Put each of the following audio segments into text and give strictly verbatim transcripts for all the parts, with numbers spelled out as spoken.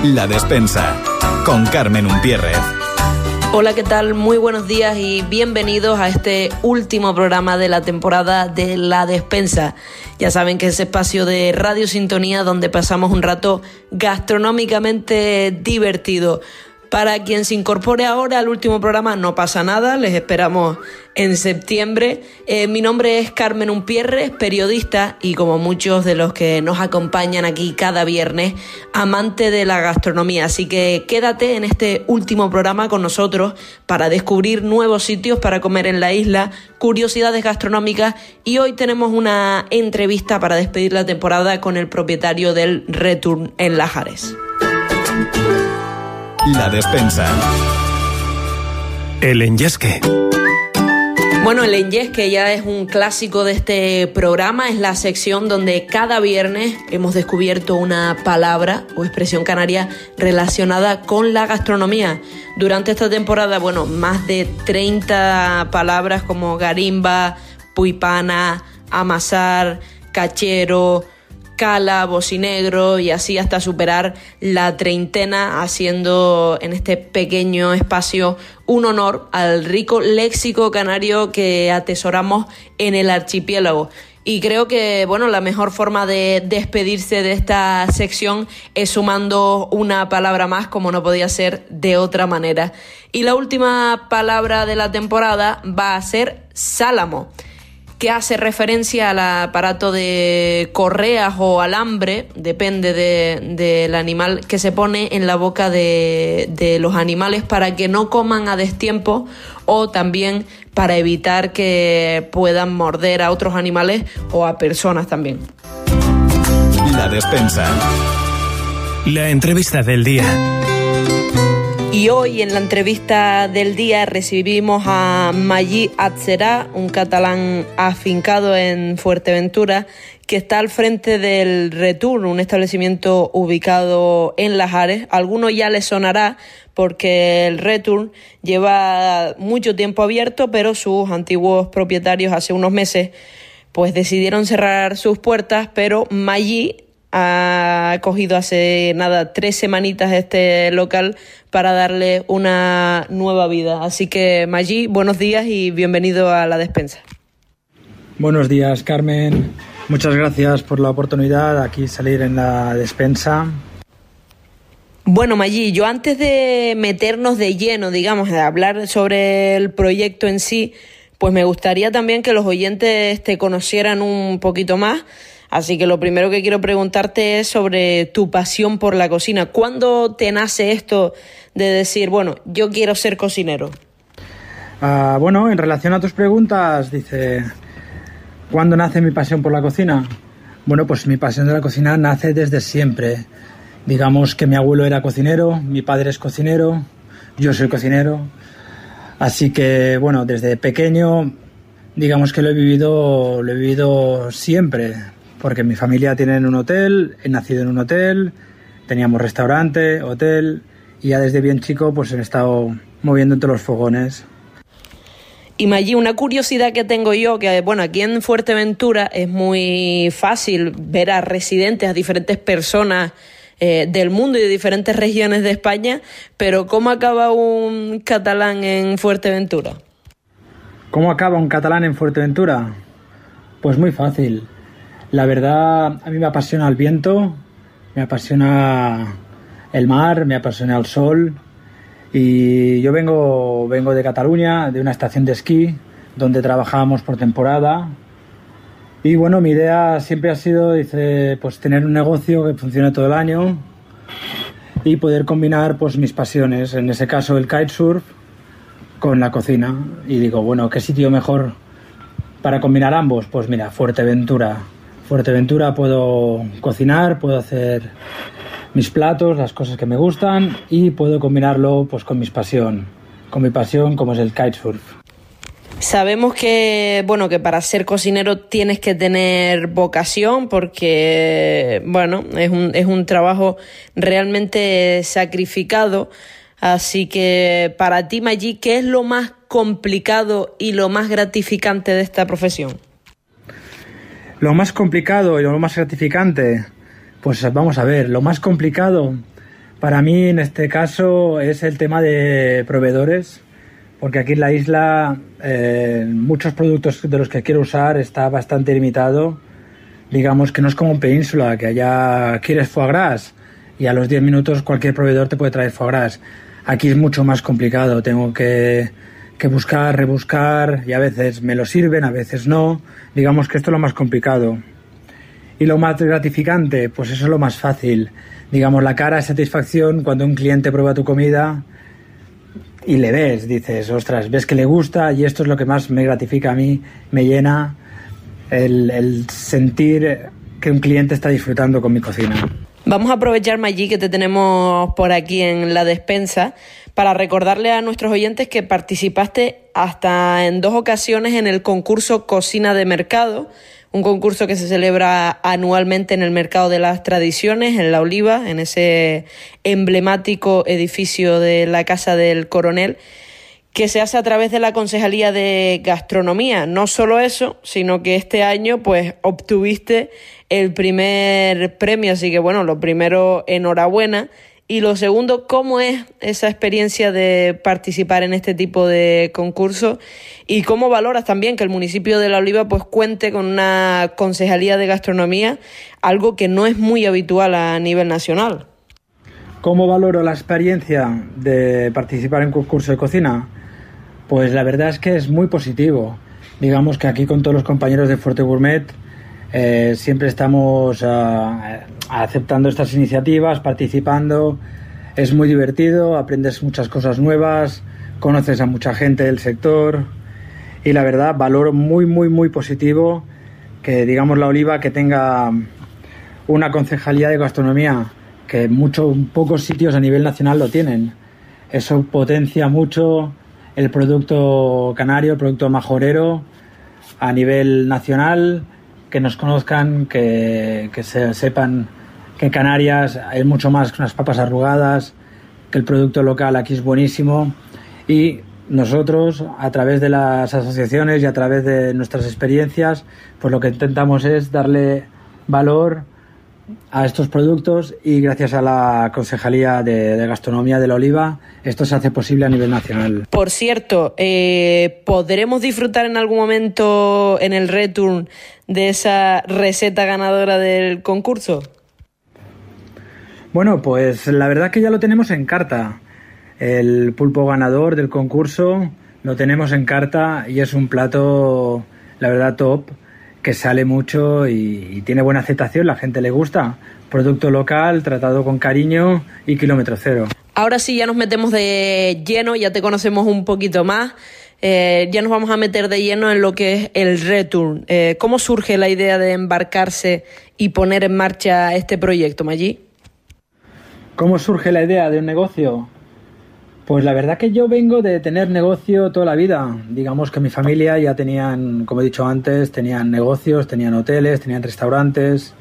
La Despensa, con Carmen Umpierrez. Hola, ¿qué tal? Muy buenos días y bienvenidos a este último programa de la temporada de La Despensa. Ya saben que es ese espacio de Radio Sintonía donde pasamos un rato gastronómicamente divertido. Para quien se incorpore ahora al último programa, no pasa nada, les esperamos en septiembre. Eh, mi nombre es Carmen Umpierrez, periodista y, como muchos de los que nos acompañan aquí cada viernes, amante de la gastronomía. Así que quédate en este último programa con nosotros para descubrir nuevos sitios para comer en la isla, curiosidades gastronómicas, y hoy tenemos una entrevista para despedir la temporada con el propietario del Return en Lajares. La Despensa. El enyesque. Bueno, el enyesque ya es un clásico de este programa. Es la sección donde cada viernes hemos descubierto una palabra o expresión canaria relacionada con la gastronomía. Durante esta temporada, bueno, más de treinta palabras como garimba, puipana, amasar, cachero, cala, bocinegro, y así hasta superar la treintena, haciendo en este pequeño espacio un honor al rico léxico canario que atesoramos en el archipiélago. Y creo que, bueno, la mejor forma de despedirse de esta sección es sumando una palabra más, como no podía ser de otra manera. Y la última palabra de la temporada va a ser sálamo, que hace referencia al aparato de correas o alambre, depende de, del animal, que se pone en la boca de, de los animales para que no coman a destiempo, o también para evitar que puedan morder a otros animales o a personas también. La Despensa. La entrevista del día. Y hoy en la entrevista del día recibimos a Magí Adserà, un catalán afincado en Fuerteventura, que está al frente del Return, un establecimiento ubicado en Lajares. A algunos ya les sonará porque el Return lleva mucho tiempo abierto, pero sus antiguos propietarios hace unos meses pues decidieron cerrar sus puertas, pero Magí ha cogido hace nada tres semanitas este local para darle una nueva vida. Así que, Magí, buenos días y bienvenido a La Despensa. Buenos días, Carmen. Muchas gracias por la oportunidad de aquí salir en La Despensa. Bueno, Magí, yo antes de meternos de lleno, digamos, de hablar sobre el proyecto en sí, pues me gustaría también que los oyentes te conocieran un poquito más. Así que lo primero que quiero preguntarte es sobre tu pasión por la cocina. ¿Cuándo te nace esto de decir, bueno, yo quiero ser cocinero? Uh, bueno, en relación a tus preguntas, dice, ¿cuándo nace mi pasión por la cocina? Bueno, pues mi pasión de la cocina nace desde siempre. Digamos que mi abuelo era cocinero, mi padre es cocinero, yo soy cocinero. Así que, bueno, desde pequeño, digamos que lo he vivido, lo he vivido siempre. Porque mi familia tiene un hotel, he nacido en un hotel, teníamos restaurante, hotel, y ya desde bien chico pues he estado moviendo entre los fogones. Y Magí, una curiosidad que tengo yo, que bueno, aquí en Fuerteventura es muy fácil ver a residentes, a diferentes personas eh, del mundo y de diferentes regiones de España, pero ¿cómo acaba un catalán en Fuerteventura? ¿Cómo acaba un catalán en Fuerteventura? Pues muy fácil. La verdad, a mí me apasiona el viento, me apasiona el mar, me apasiona el sol, y yo vengo, vengo de Cataluña, de una estación de esquí donde trabajábamos por temporada, y bueno, mi idea siempre ha sido, dice, pues tener un negocio que funcione todo el año y poder combinar pues mis pasiones, en ese caso el kitesurf con la cocina. Y digo, bueno, ¿qué sitio mejor para combinar ambos? Pues mira, Fuerteventura. Fuerteventura puedo cocinar, puedo hacer mis platos, las cosas que me gustan, y puedo combinarlo pues con mis pasión, con mi pasión como es el kitesurf. Sabemos que, bueno, que para ser cocinero tienes que tener vocación porque, bueno, es un, es un trabajo realmente sacrificado. Así que para ti, Magí, ¿qué es lo más complicado y lo más gratificante de esta profesión? Lo más complicado y lo más gratificante, pues vamos a ver, lo más complicado, Para mí, en este caso, es el tema de proveedores, porque aquí en la isla eh, muchos productos de los que quiero usar está bastante limitado. Digamos que no es como en Península, que allá quieres foie gras y a los diez minutos cualquier proveedor te puede traer foie gras. Aquí es mucho más complicado, tengo que, que buscar, rebuscar, y a veces me lo sirven, a veces no. Digamos que esto es lo más complicado. Y lo más gratificante, pues eso es lo más fácil. Digamos, la cara de satisfacción cuando un cliente prueba tu comida y le ves, dices, ostras, ves que le gusta, y esto es lo que más me gratifica a mí, me llena el, el sentir que un cliente está disfrutando con mi cocina. Vamos a aprovechar, Magí, que te tenemos por aquí en la despensa para recordarle a nuestros oyentes que participaste hasta en dos ocasiones en el concurso Cocina de Mercado, un concurso que se celebra anualmente en el Mercado de las Tradiciones, en La Oliva, en ese emblemático edificio de la Casa del Coronel, que se hace a través de la Concejalía de Gastronomía. No solo eso, sino que este año pues obtuviste el primer premio, así que bueno, lo primero, enhorabuena. Y lo segundo, ¿cómo es esa experiencia de participar en este tipo de concursos? ¿Y cómo valoras también que el municipio de La Oliva pues cuente con una concejalía de gastronomía, algo que no es muy habitual a nivel nacional? ¿Cómo valoro la experiencia de participar en concurso de cocina? Pues la verdad es que es muy positivo. Digamos que aquí con todos los compañeros de Fuerte Gourmet eh, siempre estamos uh, aceptando estas iniciativas, participando. Es muy divertido, aprendes muchas cosas nuevas, conoces a mucha gente del sector, y la verdad valoro muy, muy, muy positivo que, digamos, La Oliva que tenga una concejalía de gastronomía, que muchos, pocos sitios a nivel nacional lo tienen. Eso potencia mucho el producto canario, el producto majorero a nivel nacional, que nos conozcan, que, que se sepan que en Canarias hay mucho más que unas papas arrugadas, que el producto local aquí es buenísimo, y nosotros, a través de las asociaciones y a través de nuestras experiencias, pues lo que intentamos es darle valor a estos productos, y gracias a la Concejalía de, de Gastronomía de La Oliva esto se hace posible a nivel nacional. Por cierto, eh, ¿podremos disfrutar en algún momento en el return de esa receta ganadora del concurso? Bueno, pues la verdad que ya lo tenemos en carta. El pulpo ganador del concurso lo tenemos en carta y es un plato, la verdad, top, que sale mucho y, y tiene buena aceptación, la gente le gusta. Producto local, tratado con cariño y kilómetro cero. Ahora sí, ya nos metemos de lleno, ya te conocemos un poquito más. Eh, ya nos vamos a meter de lleno en lo que es el return. Eh, ¿Cómo surge la idea de embarcarse y poner en marcha este proyecto, Magí? ¿Cómo surge la idea de un negocio? Pues la verdad que yo vengo de tener negocio toda la vida. Digamos que mi familia ya tenían, como he dicho antes, tenían negocios, tenían hoteles, tenían restaurantes.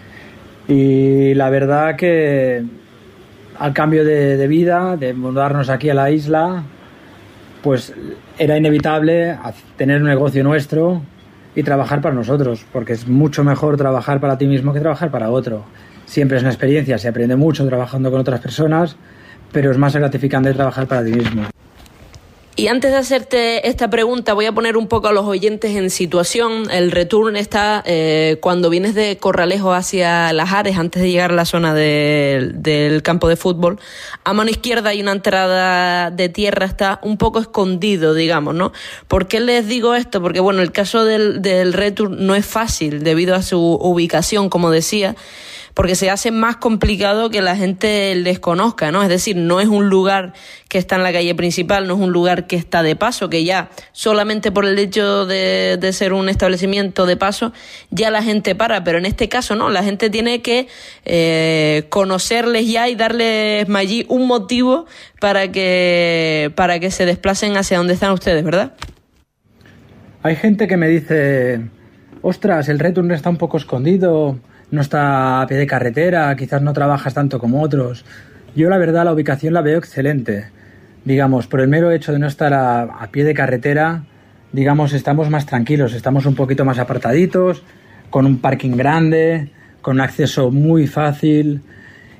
Y la verdad que al cambio de, de vida, de mudarnos aquí a la isla, pues era inevitable tener un negocio nuestro y trabajar para nosotros, porque es mucho mejor trabajar para ti mismo que trabajar para otro. Siempre es una experiencia, se aprende mucho trabajando con otras personas, pero es más gratificante trabajar para ti mismo. Y antes de hacerte esta pregunta, voy a poner un poco a los oyentes en situación. El return está eh, cuando vienes de Corralejo hacia Las Ares, antes de llegar a la zona de, del campo de fútbol. A mano izquierda hay una entrada de tierra, está un poco escondido, digamos, ¿no? ¿Por qué les digo esto? Porque, bueno, el caso del, del return no es fácil debido a su ubicación, como decía, porque se hace más complicado que la gente les conozca, ¿no? Es decir, no es un lugar que está en la calle principal, no es un lugar que está de paso, que ya solamente por el hecho de, de ser un establecimiento de paso, ya la gente para, pero en este caso no, la gente tiene que eh, conocerles ya y darles allí un motivo para que, para que se desplacen hacia donde están ustedes, ¿verdad? Hay gente que me dice, ostras, el return está un poco escondido, no está a pie de carretera, quizás no trabajas tanto como otros. Yo la verdad la ubicación la veo excelente. Digamos, por el mero hecho de no estar a, a pie de carretera, digamos, estamos más tranquilos, estamos un poquito más apartaditos, con un parking grande, con un acceso muy fácil.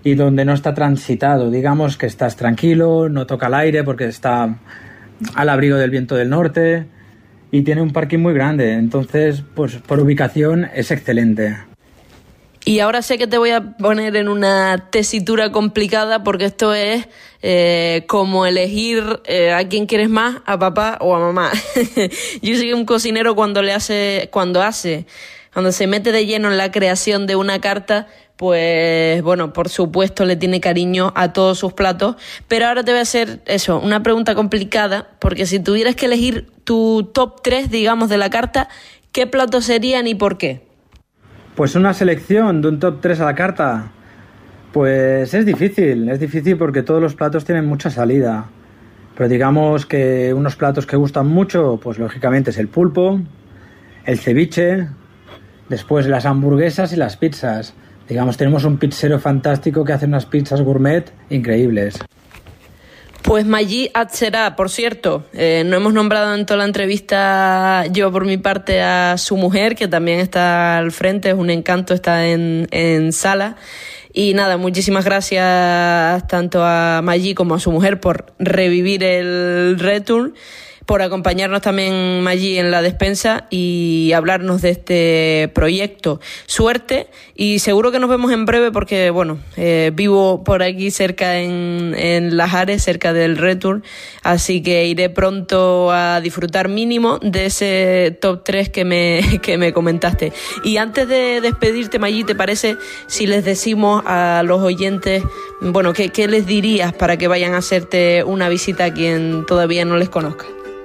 y donde no está transitado. Digamos que estás tranquilo, no toca el aire porque está al abrigo del viento del norte y tiene un parking muy grande. Entonces, pues por ubicación es excelente. Y ahora sé que te voy a poner en una tesitura complicada porque esto es eh, como elegir eh, a quién quieres más, a papá o a mamá. Yo soy un cocinero cuando le hace, cuando hace, cuando se mete de lleno en la creación de una carta, pues bueno, por supuesto le tiene cariño a todos sus platos. Pero ahora te voy a hacer eso, una pregunta complicada, porque si tuvieras que elegir tu top tres, digamos, de la carta, ¿qué platos serían y por qué? Pues una selección de un top tres a la carta, pues es difícil, es difícil porque todos los platos tienen mucha salida. Pero digamos que unos platos que gustan mucho, pues lógicamente es el pulpo, el ceviche, después las hamburguesas y las pizzas. Digamos, tenemos un pizzero fantástico que hace unas pizzas gourmet increíbles. Pues Magí Atzerá, por cierto, eh, no hemos nombrado en toda la entrevista yo por mi parte a su mujer, que también está al frente, es un encanto, está en, en sala. Y nada, muchísimas gracias tanto a Magí como a su mujer por revivir el Return, por acompañarnos también Magí en la despensa y hablarnos de este proyecto. Suerte y seguro que nos vemos en breve porque, bueno, eh, vivo por aquí cerca en, en Las Ares, cerca del Return, así que iré pronto a disfrutar mínimo de ese top tres que me, que me comentaste. Y antes de despedirte, Magí, ¿te parece si les decimos a los oyentes, bueno, qué, qué les dirías para que vayan a hacerte una visita a quien todavía no les conozca?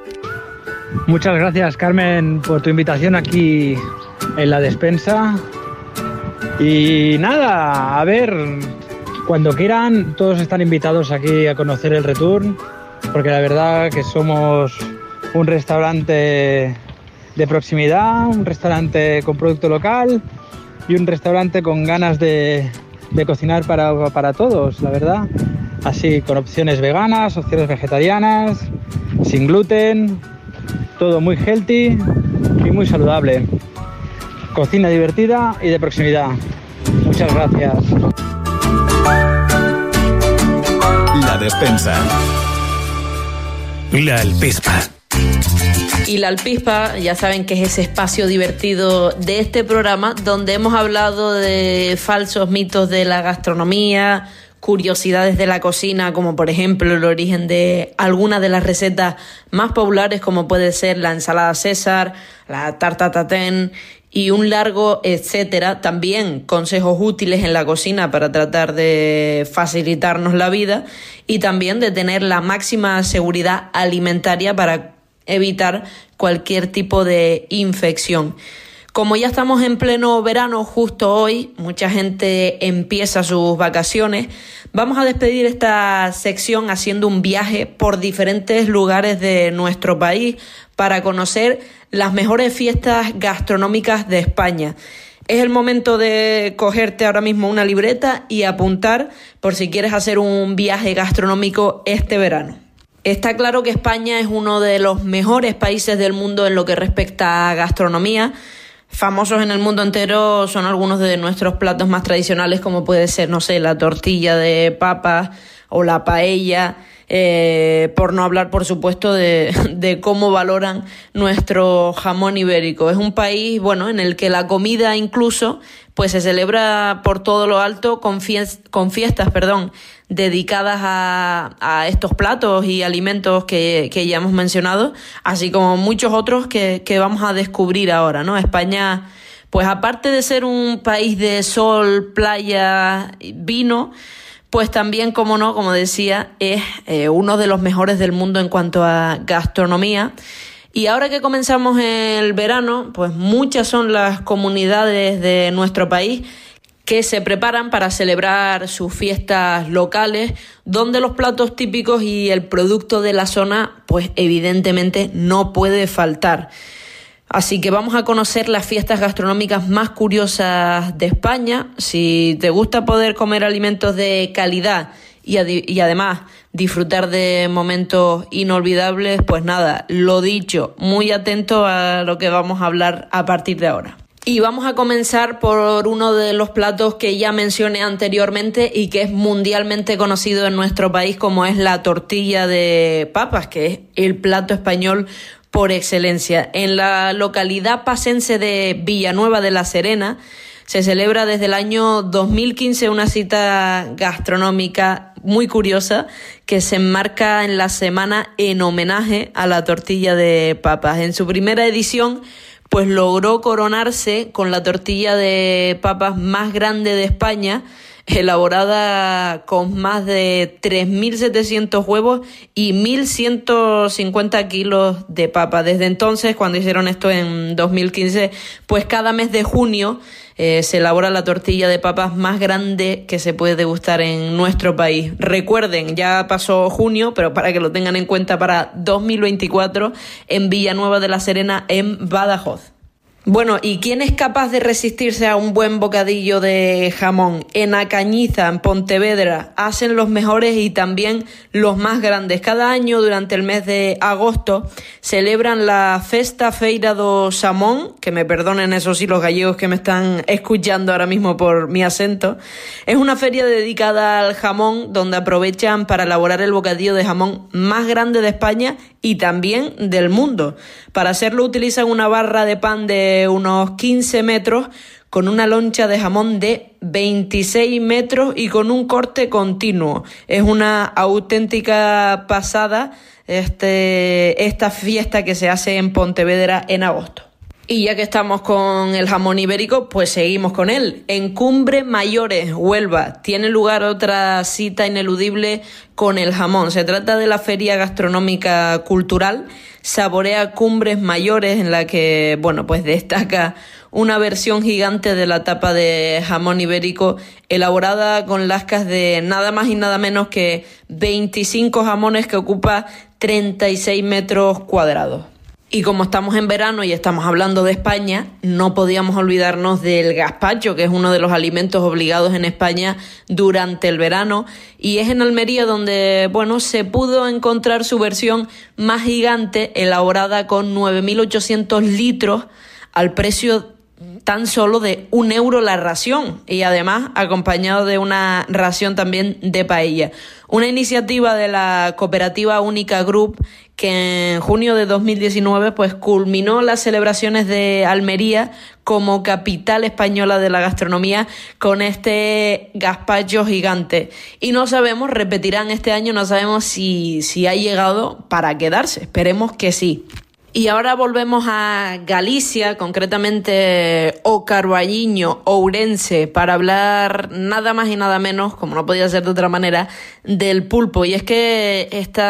Muchas gracias, Carmen, por tu invitación aquí en la despensa. Y nada, a ver, cuando quieran, todos están invitados aquí a conocer el Return, porque la verdad que somos un restaurante de proximidad, un restaurante con producto local y un restaurante con ganas de, de cocinar para, para todos, la verdad. Así, con opciones veganas, opciones vegetarianas, sin gluten. Todo muy healthy y muy saludable. Cocina divertida y de proximidad. Muchas gracias. La despensa. La Alpispa. Y la Alpispa, ya saben que es ese espacio divertido de este programa donde hemos hablado de falsos mitos de la gastronomía, curiosidades de la cocina, como por ejemplo el origen de algunas de las recetas más populares, como puede ser la ensalada César, la tarta tatin y un largo etcétera. También consejos útiles en la cocina para tratar de facilitarnos la vida y también de tener la máxima seguridad alimentaria para evitar cualquier tipo de infección. Como ya estamos en pleno verano justo hoy, mucha gente empieza sus vacaciones, vamos a despedir esta sección haciendo un viaje por diferentes lugares de nuestro país para conocer las mejores fiestas gastronómicas de España. Es el momento de cogerte ahora mismo una libreta y apuntar por si quieres hacer un viaje gastronómico este verano. Está claro que España es uno de los mejores países del mundo en lo que respecta a gastronomía. Famosos en el mundo entero son algunos de nuestros platos más tradicionales, como puede ser, no sé, la tortilla de papas o la paella, eh, por no hablar, por supuesto, de, de cómo valoran nuestro jamón ibérico. Es un país, bueno, en el que la comida incluso pues se celebra por todo lo alto con, fies- con fiestas, perdón, dedicadas a, a estos platos y alimentos que, que ya hemos mencionado, así como muchos otros que, que vamos a descubrir ahora, ¿no? España, pues aparte de ser un país de sol, playa, vino, pues también, como no, como decía, es eh, uno de los mejores del mundo en cuanto a gastronomía. Y ahora que comenzamos el verano, pues muchas son las comunidades de nuestro país que se preparan para celebrar sus fiestas locales, donde los platos típicos y el producto de la zona, pues evidentemente no puede faltar. Así que vamos a conocer las fiestas gastronómicas más curiosas de España. Si te gusta poder comer alimentos de calidad y, ad- y además disfrutar de momentos inolvidables, pues nada, lo dicho, muy atento a lo que vamos a hablar a partir de ahora. Y vamos a comenzar por uno de los platos que ya mencioné anteriormente y que es mundialmente conocido en nuestro país, como es la tortilla de papas, que es el plato español por excelencia. En la localidad pacense de Villanueva de la Serena se celebra desde el año dos mil quince una cita gastronómica muy curiosa que se enmarca en la semana en homenaje a la tortilla de papas. En su primera edición, pues logró coronarse con la tortilla de papas más grande de España, elaborada con más de tres mil setecientos huevos y mil ciento cincuenta kilos de papa. Desde entonces, cuando hicieron esto en dos mil quince, pues cada mes de junio eh, se elabora la tortilla de papas más grande que se puede degustar en nuestro país. Recuerden, ya pasó junio, pero para que lo tengan en cuenta, para dos mil veinticuatro en Villanueva de la Serena, en Badajoz. Bueno, ¿y quién es capaz de resistirse a un buen bocadillo de jamón? En A Cañiza, en Pontevedra, hacen los mejores y también los más grandes. Cada año, durante el mes de agosto, celebran la Festa Feira do Xamón, que me perdonen eso sí los gallegos que me están escuchando ahora mismo por mi acento. Es una feria dedicada al jamón, donde aprovechan para elaborar el bocadillo de jamón más grande de España y también del mundo. Para hacerlo utilizan una barra de pan de unos quince metros con una loncha de jamón de veintiséis metros y con un corte continuo. Es una auténtica pasada este, esta fiesta que se hace en Pontevedra en agosto. Y ya que estamos con el jamón ibérico, pues seguimos con él. En Cumbre Mayores, Huelva, tiene lugar otra cita ineludible con el jamón. Se trata de la Feria Gastronómica Cultural Saborea Cumbres Mayores, en la que, bueno, pues destaca una versión gigante de la tapa de jamón ibérico, elaborada con lascas de nada más y nada menos que veinticinco jamones, que ocupa treinta y seis metros cuadrados. Y como estamos en verano y estamos hablando de España, no podíamos olvidarnos del gazpacho, que es uno de los alimentos obligados en España durante el verano. Y es en Almería donde, bueno, se pudo encontrar su versión más gigante, elaborada con nueve mil ochocientos litros al precio tan solo de un euro la ración, y además acompañado de una ración también de paella. Una iniciativa de la cooperativa Única Group, que en junio de dos mil diecinueve pues culminó las celebraciones de Almería como capital española de la gastronomía con este gazpacho gigante. Y no sabemos, repetirán este año, no sabemos si, si ha llegado para quedarse. Esperemos que sí. Y ahora volvemos a Galicia, concretamente O Carballiño, Ourense, para hablar nada más y nada menos, como no podía ser de otra manera, del pulpo. Y es que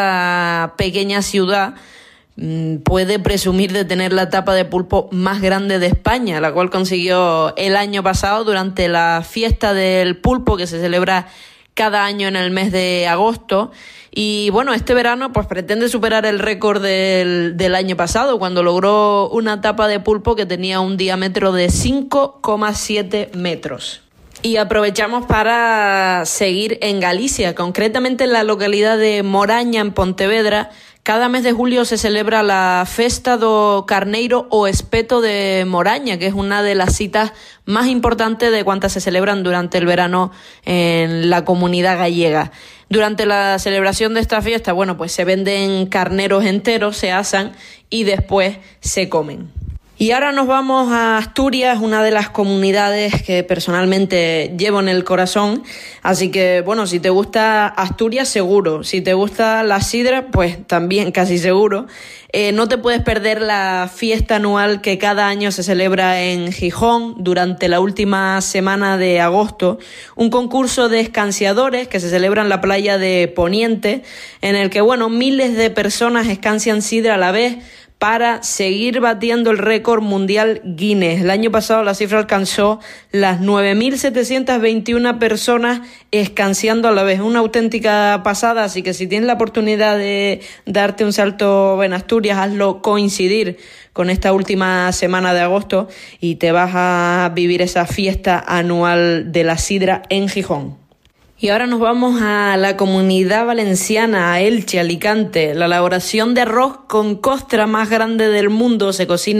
esta pequeña ciudad mmm, puede presumir de tener la tapa de pulpo más grande de España, la cual consiguió el año pasado durante la fiesta del pulpo, que se celebra cada año en el mes de agosto. Y bueno, este verano pues pretende superar el récord del, del año pasado, cuando logró una tapa de pulpo que tenía un diámetro de cinco coma siete metros. Y aprovechamos para seguir en Galicia, concretamente en la localidad de Moraña, en Pontevedra. Cada mes de julio se celebra la Festa do Carneiro o Espeto de Moraña, que es una de las citas más importantes de cuantas se celebran durante el verano en la comunidad gallega. Durante la celebración de esta fiesta, bueno, pues se venden carneros enteros, se asan y después se comen. Y ahora nos vamos a Asturias, una de las comunidades que personalmente llevo en el corazón. Así que, bueno, si te gusta Asturias, seguro. Si te gusta la sidra, pues también casi seguro. Eh, no te puedes perder la fiesta anual que cada año se celebra en Gijón durante la última semana de agosto. Un concurso de escanciadores que se celebra en la playa de Poniente, en el que, bueno, miles de personas escancian sidra a la vez para seguir batiendo el récord mundial Guinness. El año pasado la cifra alcanzó las nueve mil setecientas veintiuna personas escanciando a la vez. Una auténtica pasada, así que si tienes la oportunidad de darte un salto en Asturias, hazlo coincidir con esta última semana de agosto y te vas a vivir esa fiesta anual de la sidra en Gijón. Y ahora nos vamos a la Comunidad Valenciana, a Elche, Alicante. La elaboración de arroz con costra más grande del mundo se cocina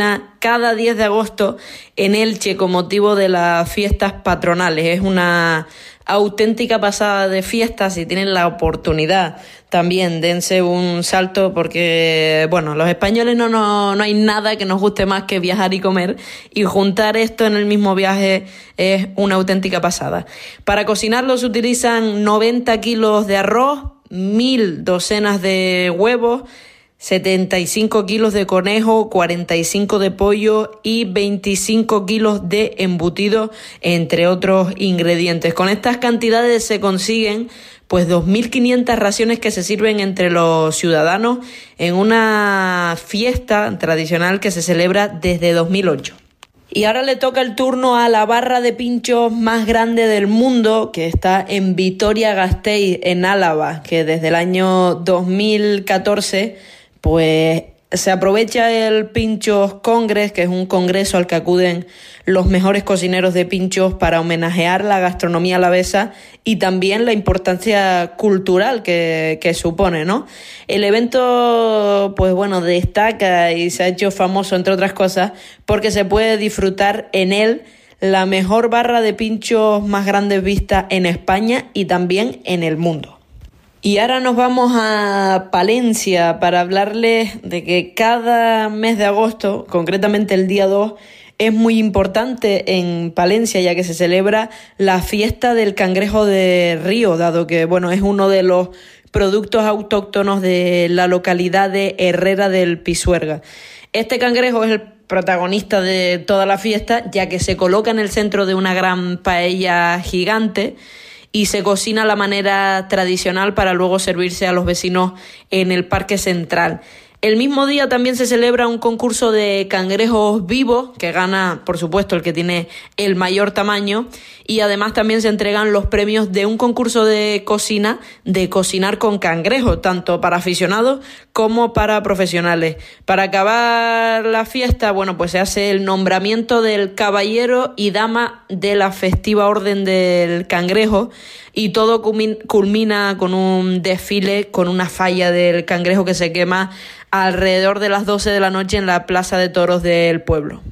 cada diez de agosto en Elche con motivo de las fiestas patronales. Es una auténtica pasada de fiestas. Si tienen la oportunidad también dense un salto porque, bueno, los españoles no, no, no hay nada que nos guste más que viajar y comer, y juntar esto en el mismo viaje es una auténtica pasada. Para cocinarlo se utilizan noventa kilos de arroz, mil docenas de huevos, setenta y cinco kilos de conejo, cuarenta y cinco de pollo y veinticinco kilos de embutido, entre otros ingredientes. Con estas cantidades se consiguen pues dos mil quinientas raciones que se sirven entre los ciudadanos en una fiesta tradicional que se celebra desde dos mil ocho. Y ahora le toca el turno a la barra de pinchos más grande del mundo, que está en Vitoria-Gasteiz, en Álava, que desde el año dos mil catorce pues se aprovecha el Pinchos Congress, que es un congreso al que acuden los mejores cocineros de pinchos para homenajear la gastronomía alavesa y también la importancia cultural que, que supone, ¿no? El evento, pues bueno, destaca y se ha hecho famoso, entre otras cosas, porque se puede disfrutar en él la mejor barra de pinchos más grande vista en España y también en el mundo. Y ahora nos vamos a Palencia para hablarles de que cada mes de agosto, concretamente el día dos, es muy importante en Palencia, ya que se celebra la fiesta del cangrejo de río, dado que, bueno, es uno de los productos autóctonos de la localidad de Herrera del Pisuerga. Este cangrejo es el protagonista de toda la fiesta, ya que se coloca en el centro de una gran paella gigante y se cocina a la manera tradicional para luego servirse a los vecinos en el Parque Central. El mismo día también se celebra un concurso de cangrejos vivos, que gana, por supuesto, el que tiene el mayor tamaño, y además también se entregan los premios de un concurso de cocina, de cocinar con cangrejos, tanto para aficionados como para profesionales. Para acabar la fiesta, bueno, pues se hace el nombramiento del caballero y dama de la festiva Orden del Cangrejo, y todo culmina con un desfile con una falla del cangrejo que se quema alrededor de las doce de la noche en la Plaza de Toros del pueblo.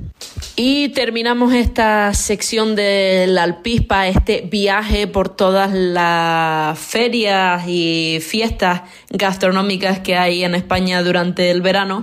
Y terminamos esta sección de la Alpispa, este viaje por todas las ferias y fiestas gastronómicas que hay en España durante el verano.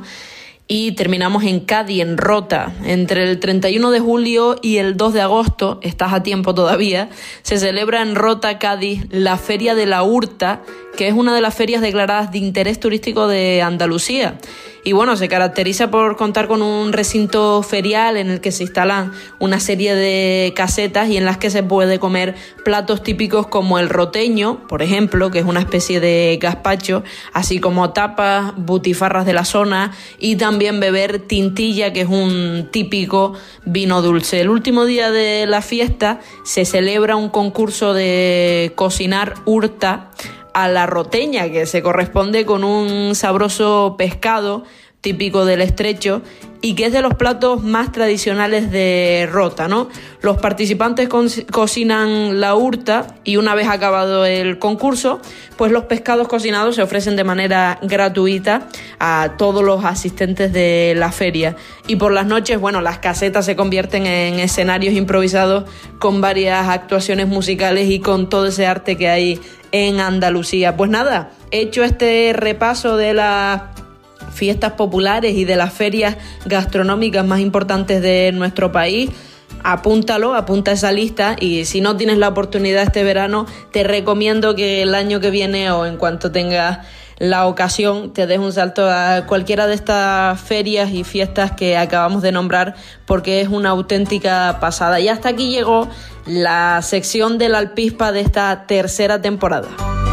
Y terminamos en Cádiz, en Rota. Entre el treinta y uno de julio y el dos de agosto, estás a tiempo todavía, se celebra en Rota, Cádiz, la Feria de la Hurta, que es una de las ferias declaradas de interés turístico de Andalucía. Y bueno, se caracteriza por contar con un recinto ferial en el que se instalan una serie de casetas y en las que se puede comer platos típicos como el roteño, por ejemplo, que es una especie de gazpacho, así como tapas, butifarras de la zona, y también beber tintilla, que es un típico vino dulce. El último día de la fiesta se celebra un concurso de cocinar hurta a la roteña, que se corresponde con un sabroso pescado típico del estrecho y que es de los platos más tradicionales de Rota, ¿no? Los participantes co- cocinan la hurta y una vez acabado el concurso, pues los pescados cocinados se ofrecen de manera gratuita a todos los asistentes de la feria. Y por las noches, bueno, las casetas se convierten en escenarios improvisados con varias actuaciones musicales y con todo ese arte que hay en Andalucía. Pues nada, he hecho este repaso de las fiestas populares y de las ferias gastronómicas más importantes de nuestro país. Apúntalo, apunta esa lista, y si no tienes la oportunidad este verano, te recomiendo que el año que viene o en cuanto tengas la ocasión te des un salto a cualquiera de estas ferias y fiestas que acabamos de nombrar, porque es una auténtica pasada. Y hasta aquí llegó la sección de la Alpispa de esta tercera temporada.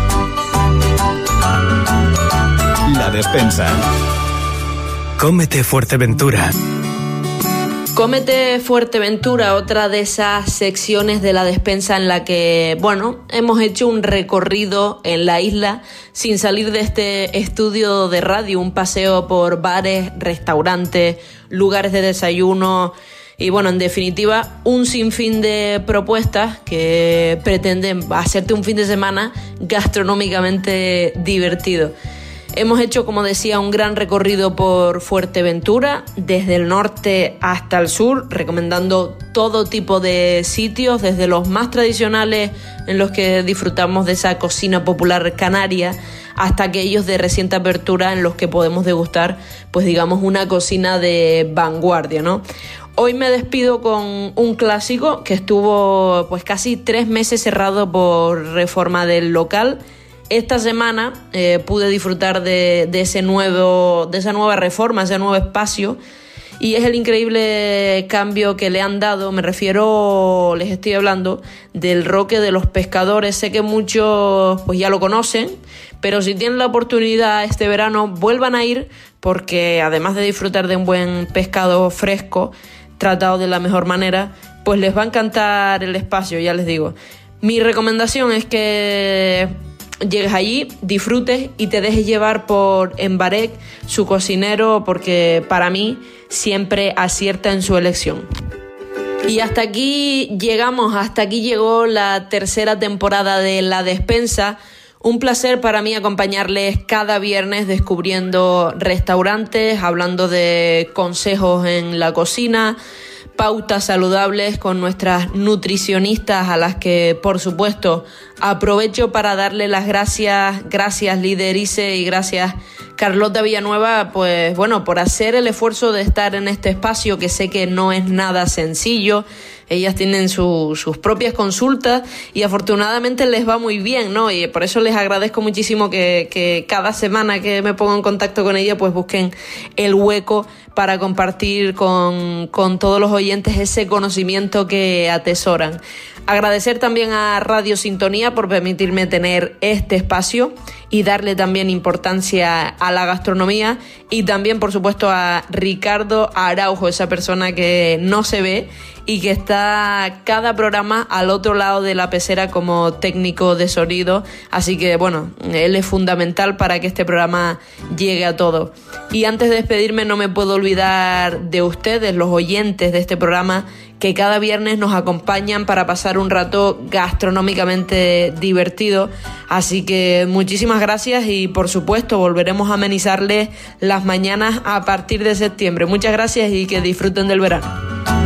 La despensa. Cómete Fuerteventura. Cómete Fuerteventura, otra de esas secciones de la despensa en la que, bueno, hemos hecho un recorrido en la isla sin salir de este estudio de radio, un paseo por bares, restaurantes, lugares de desayuno y, bueno, en definitiva, un sinfín de propuestas que pretenden hacerte un fin de semana gastronómicamente divertido. Hemos hecho, como decía, un gran recorrido por Fuerteventura, desde el norte hasta el sur, recomendando todo tipo de sitios, desde los más tradicionales en los que disfrutamos de esa cocina popular canaria, hasta aquellos de reciente apertura en los que podemos degustar, pues digamos, una cocina de vanguardia, ¿no? Hoy me despido con un clásico que estuvo pues casi tres meses cerrado por reforma del local. Esta semana eh, pude disfrutar de, de, ese nuevo, de esa nueva reforma, ese nuevo espacio, y es el increíble cambio que le han dado. Me refiero, les estoy hablando del Roque de los Pescadores. Sé que muchos pues ya lo conocen, pero si tienen la oportunidad este verano, vuelvan a ir, porque además de disfrutar de un buen pescado fresco, tratado de la mejor manera, pues les va a encantar el espacio, ya les digo. Mi recomendación es que llegues allí, disfrutes y te dejes llevar por Embarek, su cocinero, porque para mí siempre acierta en su elección. Y hasta aquí llegamos, hasta aquí llegó la tercera temporada de La Despensa. Un placer para mí acompañarles cada viernes descubriendo restaurantes, hablando de consejos en la cocina, pautas saludables con nuestras nutricionistas, a las que por supuesto aprovecho para darle las gracias, gracias líder Ise y gracias Carlota Villanueva, pues bueno, por hacer el esfuerzo de estar en este espacio, que sé que no es nada sencillo. Ellas tienen su, sus propias consultas y afortunadamente les va muy bien, ¿no? Y por eso les agradezco muchísimo que, que cada semana que me pongo en contacto con ella, pues busquen el hueco para compartir con, con todos los oyentes ese conocimiento que atesoran. Agradecer también a Radio Sintonía por permitirme tener este espacio y darle también importancia a la gastronomía, y también, por supuesto, a Ricardo Araujo, esa persona que no se ve y que está cada programa al otro lado de la pecera como técnico de sonido. Así que, bueno, él es fundamental para que este programa llegue a todos. Y antes de despedirme, no me puedo olvidar de ustedes, los oyentes de este programa, que cada viernes nos acompañan para pasar un rato gastronómicamente divertido. Así que muchísimas gracias y, por supuesto, volveremos a amenizarles las mañanas a partir de septiembre. Muchas gracias y que disfruten del verano.